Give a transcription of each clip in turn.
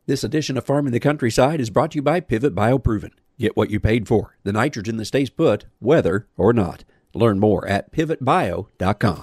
This edition of Farming the Countryside is brought to you by Pivot BioProven. Get what you paid for. The nitrogen that stays put, whether or not. Learn more at pivotbio.com.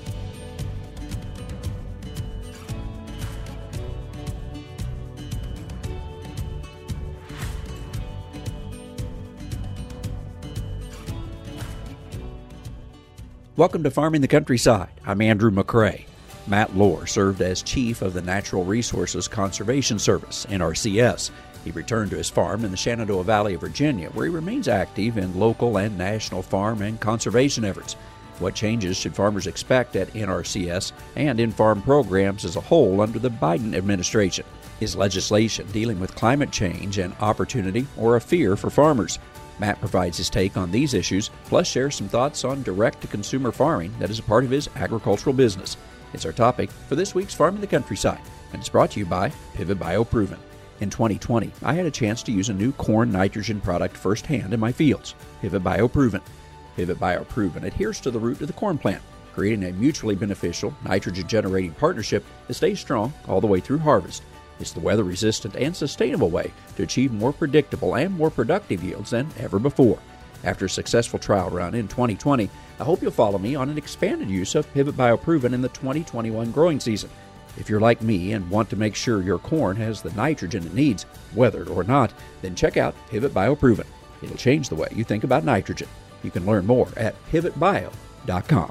Welcome to Farming the Countryside. I'm Andrew McCrae. Matt Lohr served as chief of the Natural Resources Conservation Service, NRCS. He returned to his farm in the Shenandoah Valley of Virginia, where he remains active in local and national farm and conservation efforts. What changes should farmers expect at NRCS and in farm programs as a whole under the Biden administration? Is legislation dealing with climate change an opportunity or a fear for farmers? Matt provides his take on these issues, plus shares some thoughts on direct-to-consumer farming that is a part of his agricultural business. It's our topic for this week's Farming the Countryside, and it's brought to you by Pivot BioProven. In 2020, I had a chance to use a new corn nitrogen product firsthand in my fields, Pivot BioProven. Pivot BioProven adheres to the root of the corn plant, creating a mutually beneficial nitrogen-generating partnership that stays strong all the way through harvest. It's the weather-resistant and sustainable way to achieve more predictable and more productive yields than ever before. After a successful trial run in 2020, I hope you'll follow me on an expanded use of Pivot BioProven in the 2021 growing season. If you're like me and want to make sure your corn has the nitrogen it needs, whether or not, then check out Pivot BioProven. It'll change the way you think about nitrogen. You can learn more at pivotbio.com.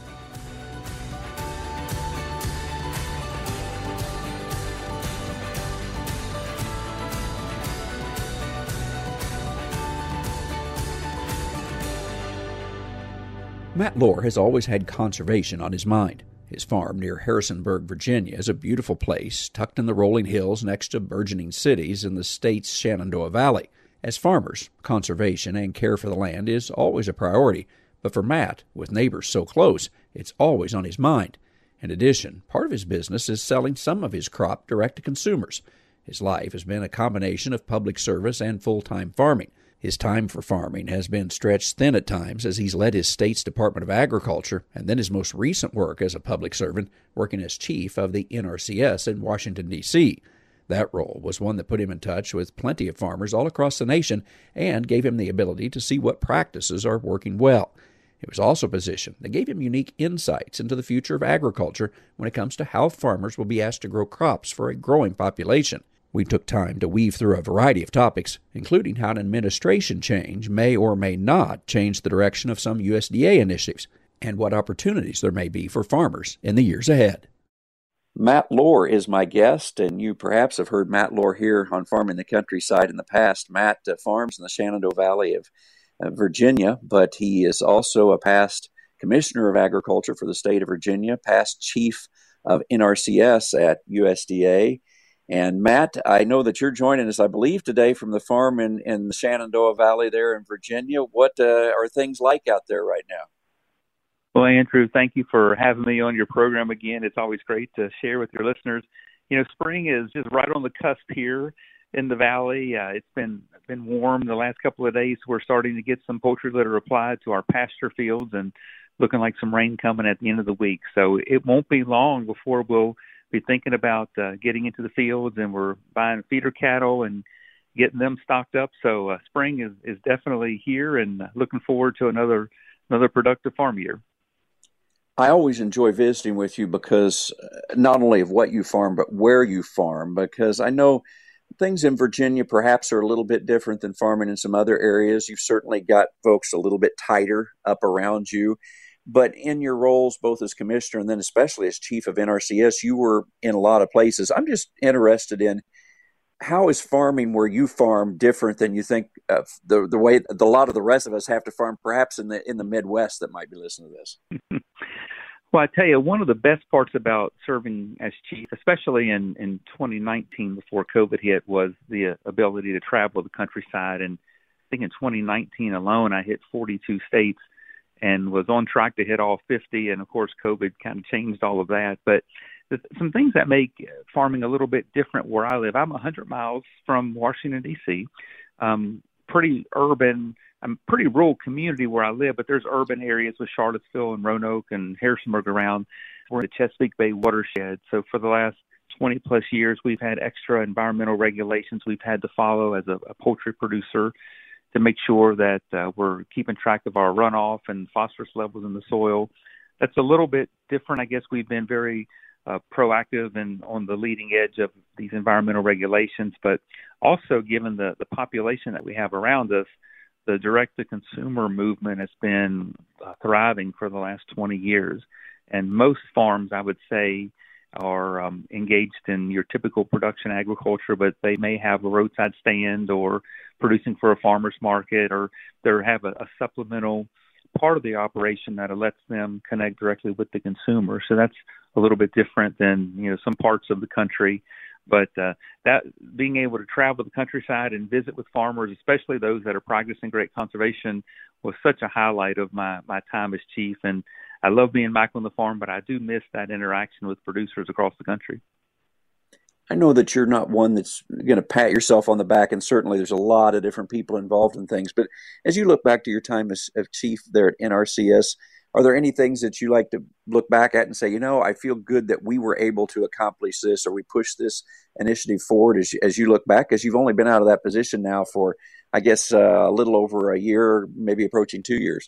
Matt Lohr has always had conservation on his mind. His farm near Harrisonburg, Virginia is a beautiful place tucked in the rolling hills next to burgeoning cities in the state's Shenandoah Valley. As farmers, conservation and care for the land is always a priority, but for Matt, with neighbors so close, it's always on his mind. In addition, part of his business is selling some of his crop direct to consumers. His life has been a combination of public service and full-time farming. His time for farming has been stretched thin at times as he's led his state's Department of Agriculture and then his most recent work as a public servant, working as chief of the NRCS in Washington, D.C. That role was one that put him in touch with plenty of farmers all across the nation and gave him the ability to see what practices are working well. It was also a position that gave him unique insights into the future of agriculture when it comes to how farmers will be asked to grow crops for a growing population. We took time to weave through a variety of topics, including how an administration change may or may not change the direction of some USDA initiatives, and what opportunities there may be for farmers in the years ahead. Matt Lohr is my guest, and you perhaps have heard Matt Lohr here on Farming the Countryside in the past. Matt farms in the Shenandoah Valley of Virginia, but he is also a past Commissioner of Agriculture for the state of Virginia, past Chief of NRCS at USDA. And Matt, I know that you're joining us, I believe, today from the farm in the Shenandoah Valley there in Virginia. What are things like out there right now? Well, Andrew, thank you for having me on your program again. It's always great to share with your listeners. You know, spring is just right on the cusp here in the valley. It's been warm the last couple of days. We're starting to get some poultry litter applied to our pasture fields and looking like some rain coming at the end of the week. So it won't be long before we'll be thinking about getting into the fields, and we're buying feeder cattle and getting them stocked up. So spring is definitely here, and looking forward to another productive farm year. I always enjoy visiting with you because not only of what you farm, but where you farm, because I know things in Virginia perhaps are a little bit different than farming in some other areas. You've certainly got folks a little bit tighter up around you. But in your roles, both as commissioner and then especially as chief of NRCS, you were in a lot of places. I'm just interested in how is farming where you farm different than you think the way a lot of the rest of us have to farm, perhaps in the Midwest that might be listening to this? Well, I tell you, one of the best parts about serving as chief, especially in 2019 before COVID hit, was the ability to travel the countryside. And I think in 2019 alone, I hit 42 states and was on track to hit all 50. And, of course, COVID kind of changed all of that. But some things that make farming a little bit different where I live. I'm 100 miles from Washington, D.C., pretty urban. I'm a pretty rural community where I live, but there's urban areas with Charlottesville and Roanoke and Harrisonburg around. We're in the Chesapeake Bay watershed. So for the last 20 plus years, we've had extra environmental regulations we've had to follow as a poultry producer to make sure that we're keeping track of our runoff and phosphorus levels in the soil. That's a little bit different. I guess we've been very proactive and on the leading edge of these environmental regulations, but also given the population that we have around us, the direct-to-consumer movement has been thriving for the last 20 years. And most farms, I would say, are engaged in your typical production agriculture, but they may have a roadside stand or producing for a farmer's market, or they have a supplemental part of the operation that lets them connect directly with the consumer. So that's a little bit different than some parts of the country. But that being able to travel the countryside and visit with farmers, especially those that are practicing great conservation, was such a highlight of my time as chief. And I love being back on the farm, but I do miss that interaction with producers across the country. I know that you're not one that's going to pat yourself on the back, and certainly there's a lot of different people involved in things. But as you look back to your time as chief there at NRCS, are there any things that you like to look back at and say, I feel good that we were able to accomplish this, or we pushed this initiative forward as you look back, as you've only been out of that position now for, I guess, a little over a year, maybe approaching 2 years?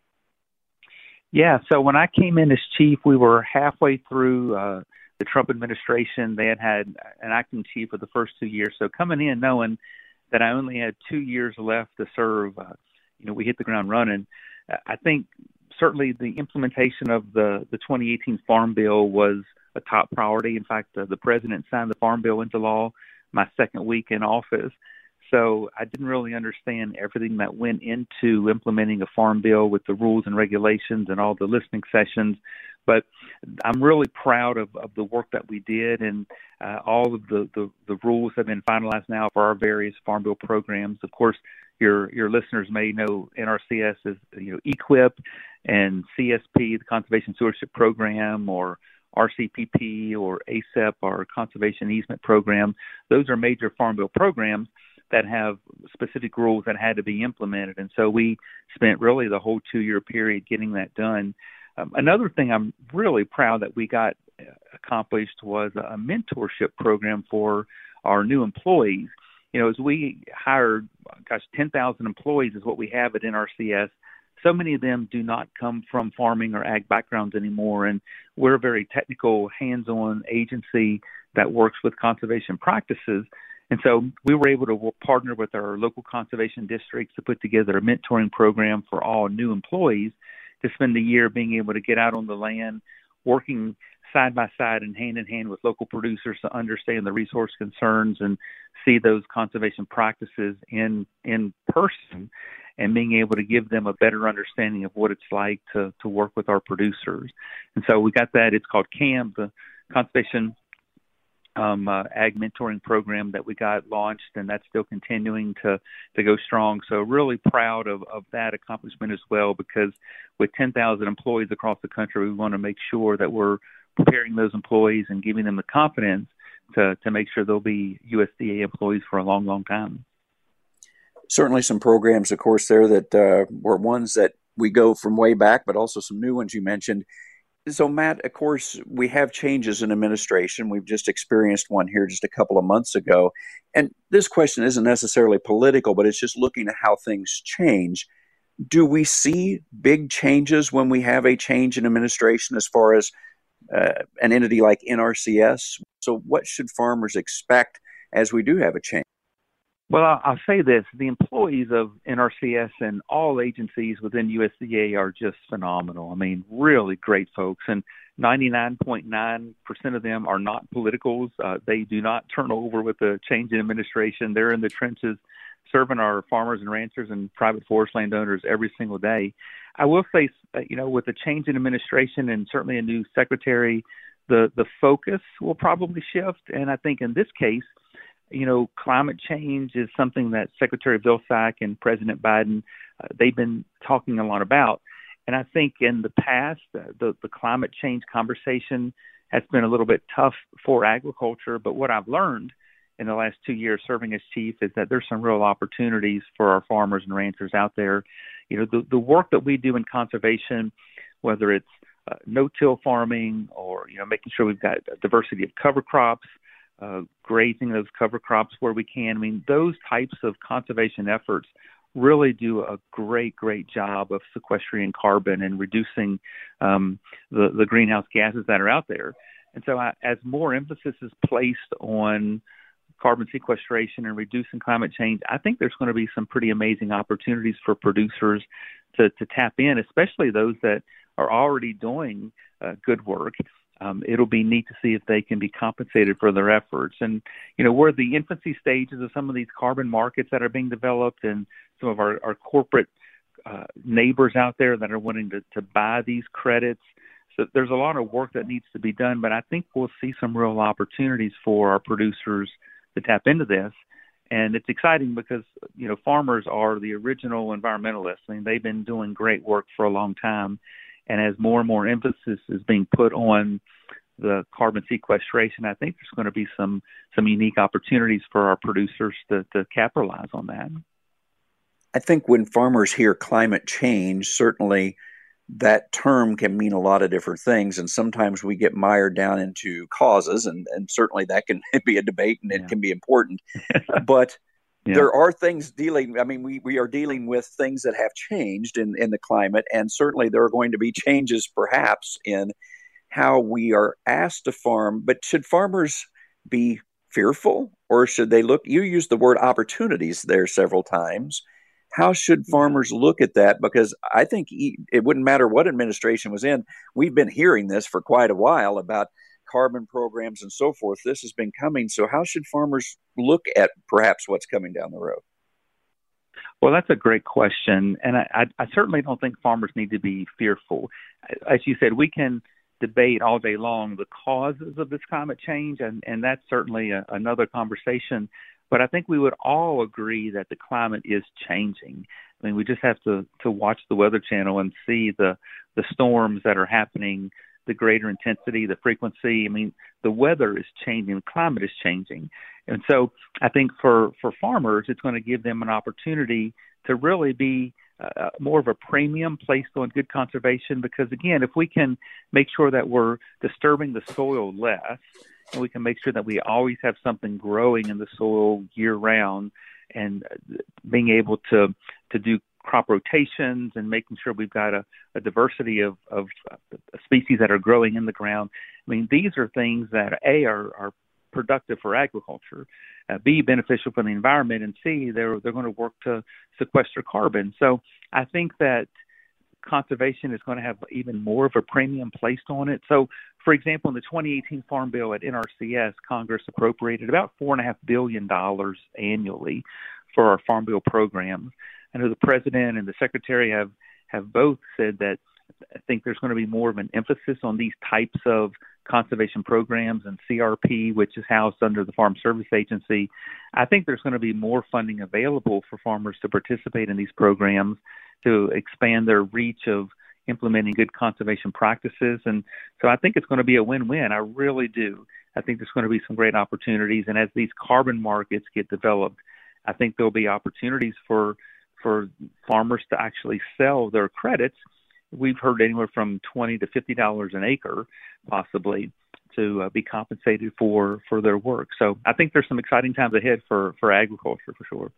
Yeah, so when I came in as chief, we were halfway through the Trump administration. They had an acting chief for the first 2 years. So coming in knowing that I only had 2 years left to serve, we hit the ground running. I think certainly the implementation of the 2018 Farm Bill was a top priority. In fact, the president signed the Farm Bill into law my second week in office. So I didn't really understand everything that went into implementing a farm bill with the rules and regulations and all the listening sessions. But I'm really proud of the work that we did, and all of the rules have been finalized now for our various farm bill programs. Of course, your listeners may know NRCS is EQIP and CSP, the Conservation Stewardship Program, or RCPP or ACEP, our Conservation Easement Program. Those are major farm bill programs that have specific rules that had to be implemented. And so we spent really the whole 2-year period getting that done. Another thing I'm really proud that we got accomplished was a mentorship program for our new employees. As we hired, 10,000 employees is what we have at NRCS. So many of them do not come from farming or ag backgrounds anymore. And we're a very technical, hands-on agency that works with conservation practices. And so we were able to partner with our local conservation districts to put together a mentoring program for all new employees to spend a year being able to get out on the land, working side by side and hand in hand with local producers to understand the resource concerns and see those conservation practices in person, and being able to give them a better understanding of what it's like to work with our producers. And so we got that. It's called CAM, the Conservation Ag Mentoring Program that we got launched, and that's still continuing to go strong. So really proud of that accomplishment as well, because with 10,000 employees across the country, we want to make sure that we're preparing those employees and giving them the confidence to make sure they'll be USDA employees for a long, long time. Certainly some programs, of course, there that were ones that we go from way back, but also some new ones you mentioned. So, Matt, of course, we have changes in administration. We've just experienced one here just a couple of months ago. And this question isn't necessarily political, but it's just looking at how things change. Do we see big changes when we have a change in administration as far as an entity like NRCS? So what should farmers expect as we do have a change? Well, I'll say this. The employees of NRCS and all agencies within USDA are just phenomenal. I mean, really great folks. And 99.9% of them are not politicals. They do not turn over with a change in administration. They're in the trenches serving our farmers and ranchers and private forest landowners every single day. I will say, with the change in administration and certainly a new secretary, the focus will probably shift. And I think in this case, climate change is something that Secretary Vilsack and President Biden, they've been talking a lot about. And I think in the past, the climate change conversation has been a little bit tough for agriculture. But what I've learned in the last 2 years serving as chief is that there's some real opportunities for our farmers and ranchers out there. The work that we do in conservation, whether it's no-till farming or, making sure we've got a diversity of cover crops, grazing those cover crops where we can. I mean, those types of conservation efforts really do a great job of sequestering carbon and reducing the greenhouse gases that are out there. And so as more emphasis is placed on carbon sequestration and reducing climate change, I think there's going to be some pretty amazing opportunities for producers to tap in, especially those that are already doing good work. It'll be neat to see if they can be compensated for their efforts. And, we're at the infancy stages of some of these carbon markets that are being developed, and some of our corporate neighbors out there that are wanting to buy these credits. So there's a lot of work that needs to be done, but I think we'll see some real opportunities for our producers to tap into this. And it's exciting because, farmers are the original environmentalists. I mean, they've been doing great work for a long time. And as more and more emphasis is being put on the carbon sequestration, I think there's going to be some unique opportunities for our producers to capitalize on that. I think when farmers hear climate change, certainly that term can mean a lot of different things. And sometimes we get mired down into causes, and certainly that can be a debate, and it can be important. But there are things we are dealing with things that have changed in the climate, and certainly there are going to be changes perhaps in how we are asked to farm. But should farmers be fearful, or should they look? You used the word opportunities there several times. How should farmers look at that? Because I think it wouldn't matter what administration was in. We've been hearing this for quite a while about carbon programs and so forth. This has been coming. So how should farmers look at perhaps what's coming down the road? Well, that's a great question. And I certainly don't think farmers need to be fearful. As you said, we can debate all day long the causes of this climate change, and that's certainly another conversation. But I think we would all agree that the climate is changing. I mean, we just have to watch the Weather Channel and see the storms that are happening, the greater intensity, the frequency. I mean, the weather is changing, the climate is changing. And so I think for farmers, it's going to give them an opportunity to really be more of a premium placed on good conservation, because, again, if we can make sure that we're disturbing the soil less, and we can make sure that we always have something growing in the soil year round, and being able to do crop rotations and making sure we've got a diversity of species that are growing in the ground. I mean, these are things that A, are productive for agriculture, B, beneficial for the environment, and C, they're going to work to sequester carbon. So I think that conservation is going to have even more of a premium placed on it. So, for example, in the 2018 Farm Bill at NRCS, Congress appropriated about $4.5 billion annually for our Farm Bill programs. I know the President and the Secretary have both said that I think there's going to be more of an emphasis on these types of conservation programs, and CRP, which is housed under the Farm Service Agency. I think there's going to be more funding available for farmers to participate in these programs to expand their reach of implementing good conservation practices. And so I think it's going to be a win-win. I really do. I think there's going to be some great opportunities. And as these carbon markets get developed, I think there'll be opportunities for farmers to actually sell their credits. We've heard anywhere from $20 to $50 an acre, possibly, to be compensated for their work. So I think there's some exciting times ahead for agriculture, for sure.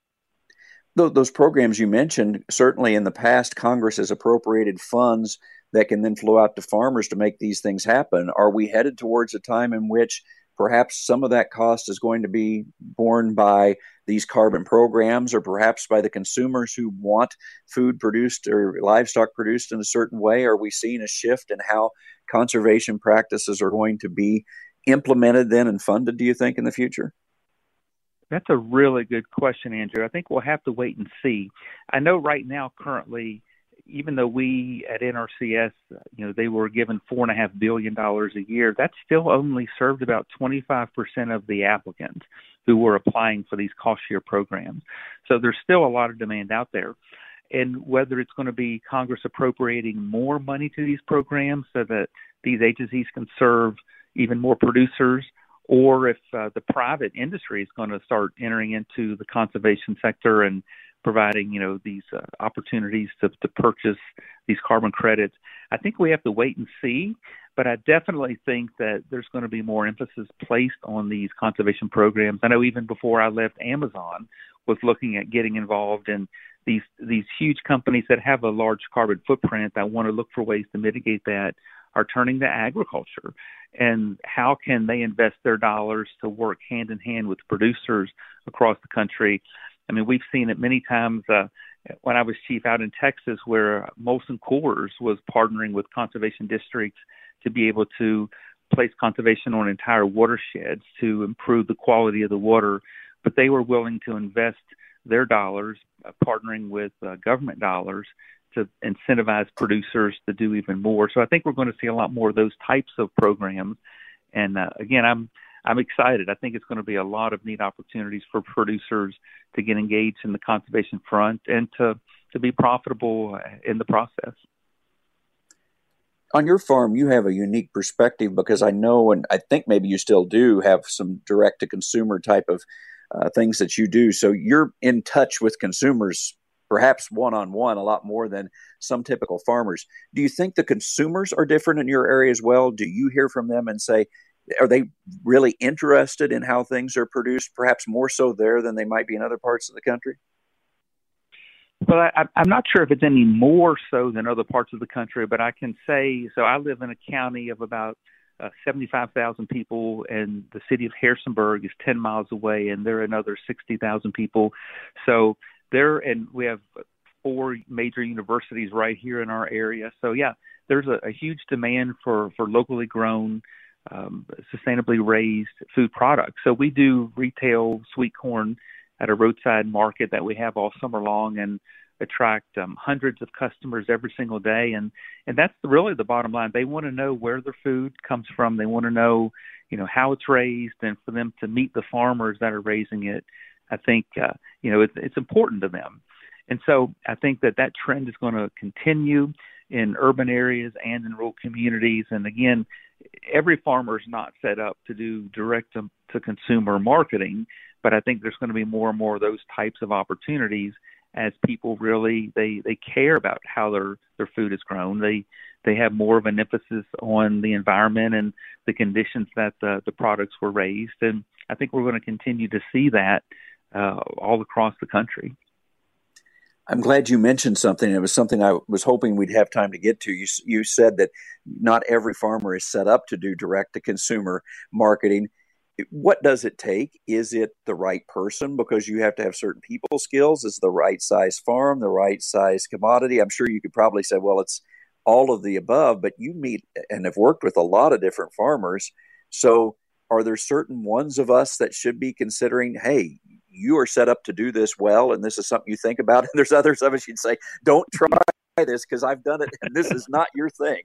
Those programs you mentioned, certainly in the past, Congress has appropriated funds that can then flow out to farmers to make these things happen. Are we headed towards a time in which perhaps some of that cost is going to be borne by these carbon programs, or perhaps by the consumers who want food produced or livestock produced in a certain way? Are we seeing a shift in how conservation practices are going to be implemented then and funded, do you think, in the future? That's a really good question, Andrew. I think we'll have to wait and see. I know right now, currently, even though we at NRCS, they were given $4.5 billion a year, that still only served about 25% of the applicants who were applying for these cost share programs. So there's still a lot of demand out there. And whether it's going to be Congress appropriating more money to these programs so that these agencies can serve even more producers, or if the private industry is going to start entering into the conservation sector and providing, these opportunities to purchase these carbon credits, I think we have to wait and see. But I definitely think that there's going to be more emphasis placed on these conservation programs. I know even before I left, Amazon was looking at getting involved in these huge companies that have a large carbon footprint that want to look for ways to mitigate that are turning to agriculture. And how can they invest their dollars to work hand in hand with producers across the country? I mean, we've seen it many times when I was chief out in Texas, where Molson Coors was partnering with conservation districts to be able to place conservation on entire watersheds to improve the quality of the water. But they were willing to invest their dollars, partnering with government dollars to incentivize producers to do even more. So I think we're going to see a lot more of those types of programs. And again, I'm excited. I think it's going to be a lot of neat opportunities for producers to get engaged in the conservation front and to be profitable in the process. On your farm, you have a unique perspective because I know, and I think maybe you still do, have some direct-to-consumer type of things that you do. So you're in touch with consumers, perhaps one-on-one, a lot more than some typical farmers. Do you think the consumers are different in your area as well? Do you hear from them and say, are they really interested in how things are produced, perhaps more so there than they might be in other parts of the country? Well, I'm not sure if it's any more so than other parts of the country, but I can say, so I live in a county of about 75,000 people, and the city of Harrisonburg is 10 miles away, and there are another 60,000 people. So and we have 4 major universities right here in our area. So yeah, there's a huge demand for locally grown, sustainably raised food products. So we do retail sweet corn at a roadside market that we have all summer long and attract hundreds of customers every single day. And that's really the bottom line. They want to know where their food comes from. They want to know, how it's raised, and for them to meet the farmers that are raising it. I think, it's important to them. And so I think that trend is going to continue in urban areas and in rural communities. And again, every farmer is not set up to do direct to consumer marketing, but I think there's going to be more and more of those types of opportunities as people really, they care about how their food is grown. They have more of an emphasis on the environment and the conditions that the products were raised. And I think we're going to continue to see that all across the country. I'm glad you mentioned something. It was something I was hoping we'd have time to get to. You said that not every farmer is set up to do direct-to-consumer marketing. What does it take? Is it the right person? Because you have to have certain people skills. Is the right size farm, the right size commodity? I'm sure you could probably say, well, it's all of the above, but you meet and have worked with a lot of different farmers. So are there certain ones of us that should be considering, hey, you are set up to do this well, and this is something you think about? And there's others of us you'd say, don't try this because I've done it, and this is not your thing.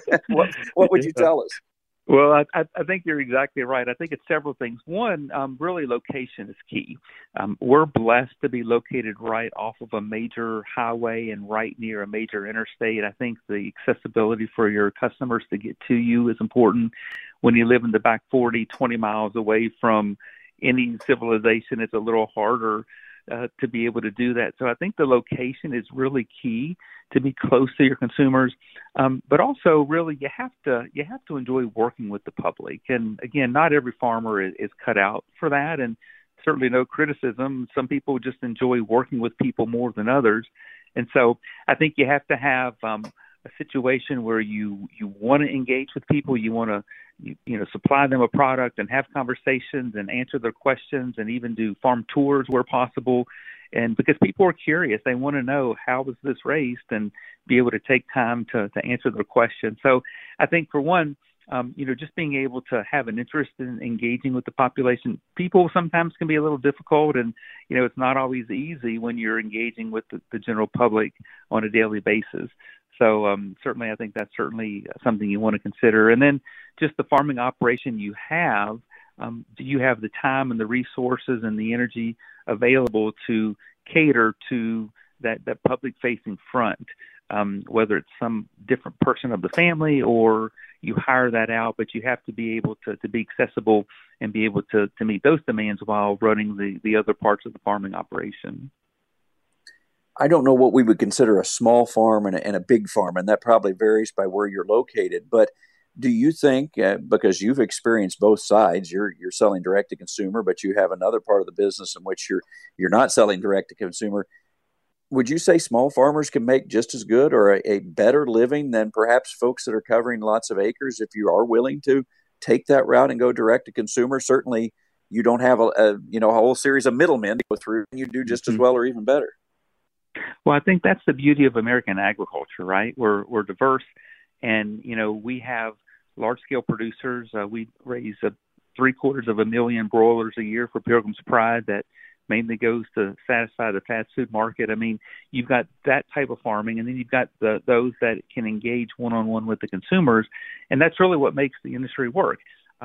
What would you tell us? Well, I think you're exactly right. I think it's several things. One, really location is key. We're blessed to be located right off of a major highway and right near a major interstate. I think the accessibility for your customers to get to you is important. When you live in the back 40, 20 miles away from any civilization, it's a little harder to be able to do that. So I think the location is really key, to be close to your consumers. But also really you have to enjoy working with the public. And again, not every farmer is cut out for that, and certainly no criticism. Some people just enjoy working with people more than others. And so I think you have to have a situation where you want to engage with people, you want to supply them a product and have conversations and answer their questions and even do farm tours where possible. And because people are curious, they want to know, how was this raised, and be able to take time to answer their questions. So I think for one, just being able to have an interest in engaging with the population. People sometimes can be a little difficult, and, it's not always easy when you're engaging with the general public on a daily basis. So certainly I think that's certainly something you want to consider. And then just the farming operation you have, do you have the time and the resources and the energy available to cater to that public-facing front, whether it's some different person of the family or you hire that out, but you have to be able to be accessible and be able to meet those demands while running the other parts of the farming operation. I don't know what we would consider a small farm and a big farm, and that probably varies by where you're located. But Do you think, because you've experienced both sides, you're selling direct to consumer, but you have another part of the business in which you're not selling direct to consumer. Would you say small farmers can make just as good or a better living than perhaps folks that are covering lots of acres if you are willing to take that route and go direct to consumer? Certainly, you don't have a whole series of middlemen to go through, and you do just as well or even better. Well, I think that's the beauty of American agriculture, right? We're diverse, and we have large-scale producers. We raise 750,000 broilers a year for Pilgrim's Pride that mainly goes to satisfy the fast food market. I mean, you've got that type of farming, and then you've got those that can engage one-on-one with the consumers, and that's really what makes the industry work.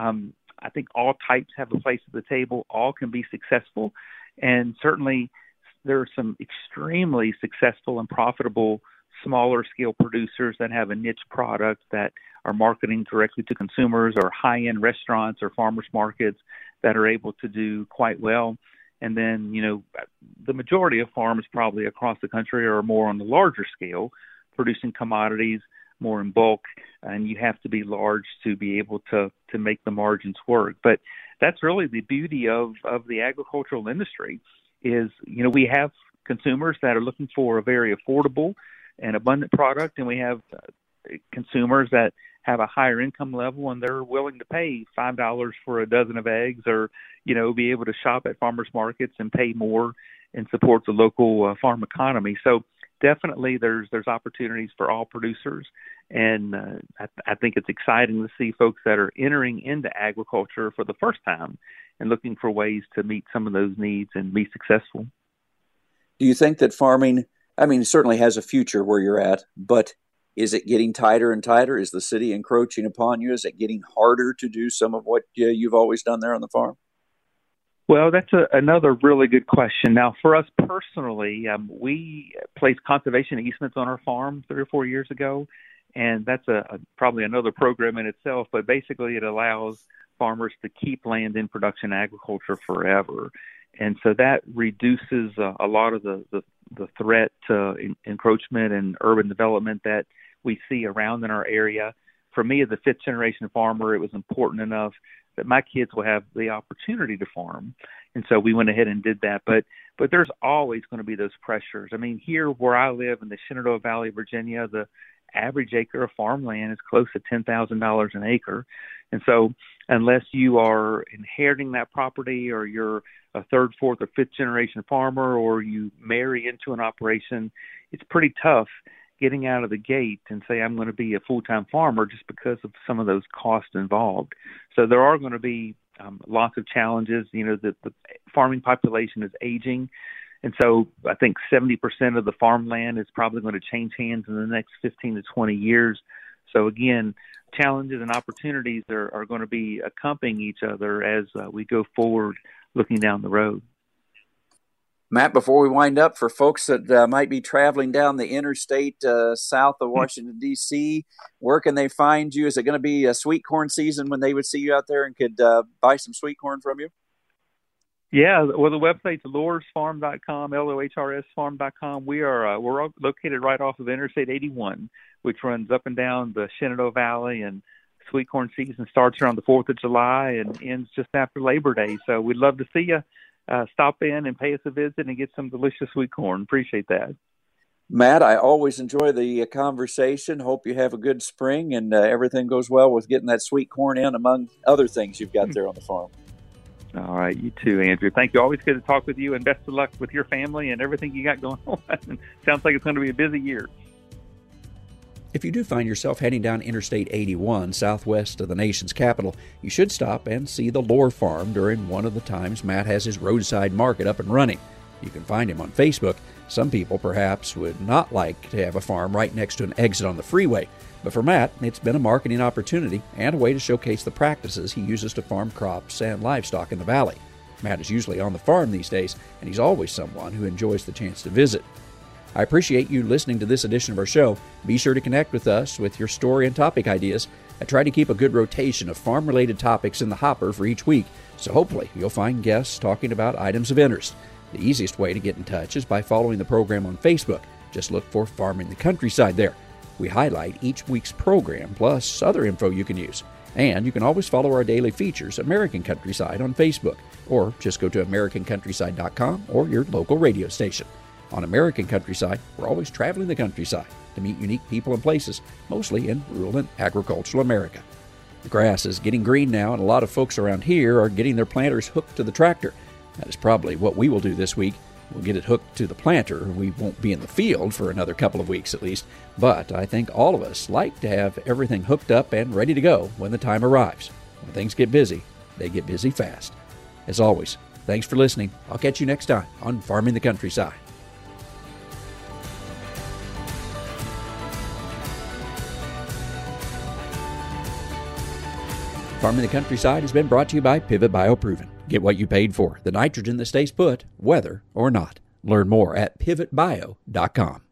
I think all types have a place at the table. All can be successful, and certainly there are some extremely successful and profitable smaller-scale producers that have a niche product that are marketing directly to consumers, or high-end restaurants or farmers markets that are able to do quite well. And then, the majority of farms probably across the country are more on the larger scale, producing commodities more in bulk, and you have to be large to be able to make the margins work. But that's really the beauty of the agricultural industry is, we have consumers that are looking for a very affordable and abundant product, and we have consumers that have a higher income level, and they're willing to pay $5 for a dozen of eggs, or be able to shop at farmers markets and pay more and support the local farm economy. So definitely there's opportunities for all producers, and I think it's exciting to see folks that are entering into agriculture for the first time and looking for ways to meet some of those needs and be successful. Do you think that farming, certainly has a future where you're at, but is it getting tighter and tighter? Is the city encroaching upon you? Is it getting harder to do some of what you've always done there on the farm? Well, that's another really good question. Now, for us personally, we placed conservation easements on our farm 3 or 4 years ago, and that's probably another program in itself, but basically it allows farmers to keep land in production agriculture forever. And so that reduces a lot of the threat to encroachment and urban development that we see around in our area. For me, as a fifth-generation farmer, it was important enough that my kids will have the opportunity to farm. And so we went ahead and did that. But there's always going to be those pressures. I mean, here where I live in the Shenandoah Valley, Virginia, the average acre of farmland is close to $10,000 an acre. And so unless you are inheriting that property, or you're a third, fourth, or fifth generation farmer, or you marry into an operation, it's pretty tough getting out of the gate and say, I'm going to be a full-time farmer, just because of some of those costs involved. So there are going to be lots of challenges. The farming population is aging. And so I think 70% of the farmland is probably going to change hands in the next 15 to 20 years. So again, challenges and opportunities are going to be accompanying each other as we go forward looking down the road. Matt, before we wind up, for folks that might be traveling down the interstate south of Washington, D.C., where can they find you? Is it going to be a sweet corn season when they would see you out there and could buy some sweet corn from you? Yeah, well, the website's lohrsfarm.com, LOHRSfarm.com. We're located right off of Interstate 81, which runs up and down the Shenandoah Valley, and sweet corn season starts around the 4th of July and ends just after Labor Day. So we'd love to see you. Stop in and pay us a visit and get some delicious sweet corn. Appreciate that. Matt, I always enjoy the conversation. Hope you have a good spring and everything goes well with getting that sweet corn in, among other things you've got there on the farm. All right. You too, Andrew. Thank you. Always good to talk with you, and best of luck with your family and everything you got going on. Sounds like it's going to be a busy year. If you do find yourself heading down Interstate 81 southwest of the nation's capital, you should stop and see the Lohr Farm during one of the times Matt has his roadside market up and running. You can find him on Facebook. Some people perhaps would not like to have a farm right next to an exit on the freeway, but for Matt, it's been a marketing opportunity and a way to showcase the practices he uses to farm crops and livestock in the valley. Matt is usually on the farm these days, and he's always someone who enjoys the chance to visit. I appreciate you listening to this edition of our show. Be sure to connect with us with your story and topic ideas. I try to keep a good rotation of farm-related topics in the hopper for each week, so hopefully you'll find guests talking about items of interest. The easiest way to get in touch is by following the program on Facebook. Just look for Farming the Countryside there. We highlight each week's program, plus other info you can use. And you can always follow our daily features, American Countryside, on Facebook, or just go to AmericanCountryside.com or your local radio station. On American Countryside, we're always traveling the countryside to meet unique people and places, mostly in rural and agricultural America. The grass is getting green now, and a lot of folks around here are getting their planters hooked to the tractor. That is probably what we will do this week. We'll get it hooked to the planter. We won't be in the field for another couple of weeks at least, but I think all of us like to have everything hooked up and ready to go when the time arrives. When things get busy, they get busy fast. As always, thanks for listening. I'll catch you next time on Farming the Countryside. Farming the Countryside has been brought to you by Pivot BioProven. Get what you paid for, the nitrogen that stays put, whether or not. Learn more at pivotbio.com.